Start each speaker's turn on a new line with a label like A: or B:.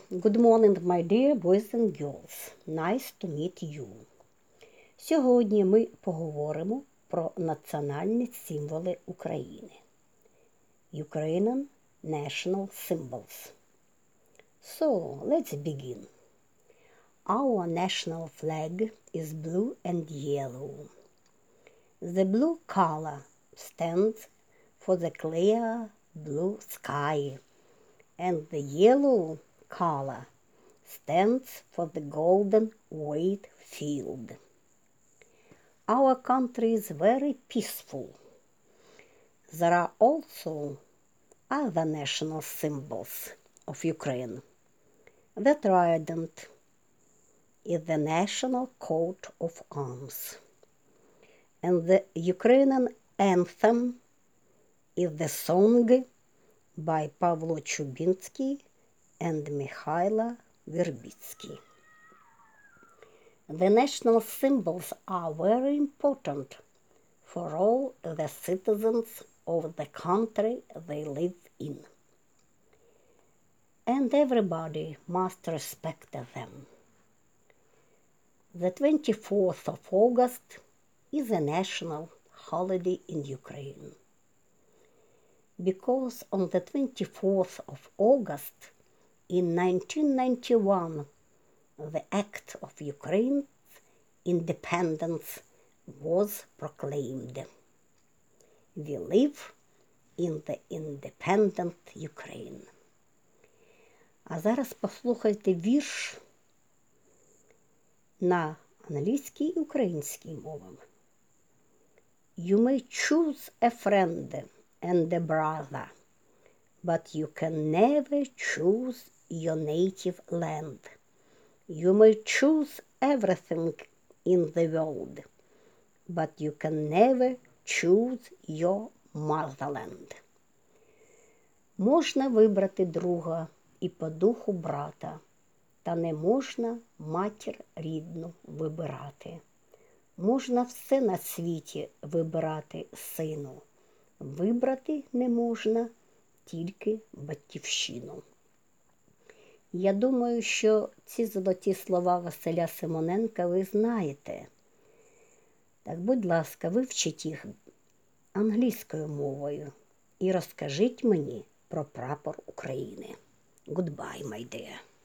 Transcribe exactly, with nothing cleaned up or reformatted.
A: Good morning, my dear boys and girls. Nice to meet you. Сьогодні ми поговоримо про національні символи України. Ukrainian national symbols. So, let's begin. Our national flag is blue and yellow. The blue color stands for the clear blue sky, and the yellow color stands for the golden wheat field. Our country is very peaceful. There are also other national symbols of Ukraine. The trident is the national coat of arms, and the Ukrainian anthem is the song by Pavlo Chubinsky and Mikhailo Verbitsky. The national symbols are very important for all the citizens of the country they live in, and everybody must respect them. The twenty-fourth of August is a national holiday in Ukraine, because on the twenty-fourth of August in nineteen ninety-one, the act of Ukraine's independence was proclaimed. We live in the independent Ukraine. А зараз послухайте вірш на англійській і українській мовах. You may choose a friend and a brother, but you can never choose your native land. You may choose everything in the world, but you can never choose your motherland. Можна вибрати друга і по духу брата, та не можна матір рідну вибирати. Можна все на світі вибирати, сину, вибрати не можна тільки батьківщину. Я думаю, що ці золоті слова Василя Симоненка ви знаєте. Так, будь ласка, вивчіть їх англійською мовою і розкажіть мені про прапор України. Goodbye, my dear.